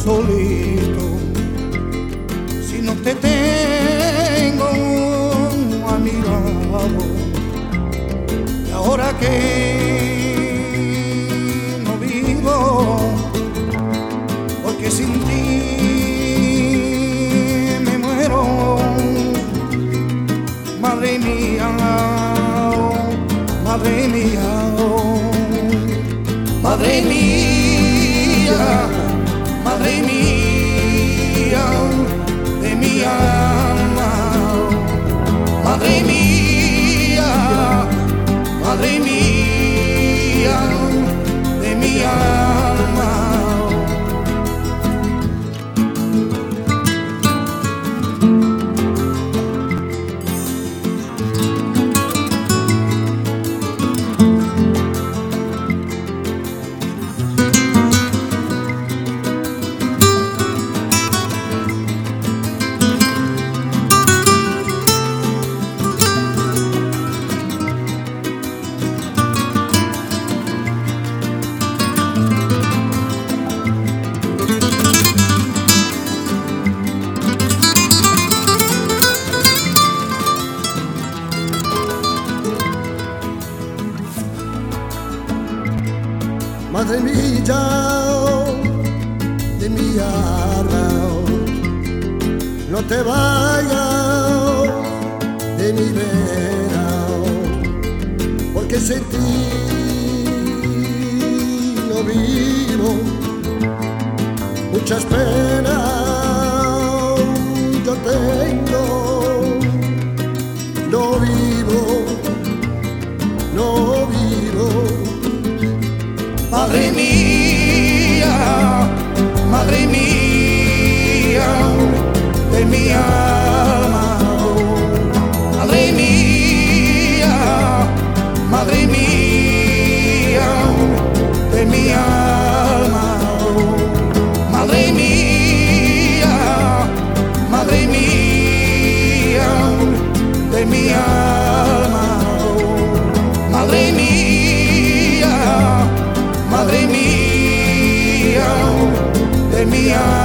solito si no te tengo a mi lado. Y ahora que no vivo, porque sin ti me muero, madre mía, madre mía, madre mía, madre mía, de mi alma, madre mía, madre mía, de mi alma. Madre mía, de mi alma, no te vayas de mi vera, porque sin ti no vivo, muchas penas yo tengo, no vivo, no vivo. Madre mía, madre mía, de mi alma, madre mía, madre mía, de mi alma, madre mía, madre mía, de mi alma, madre mía, madre mía, de mi alma.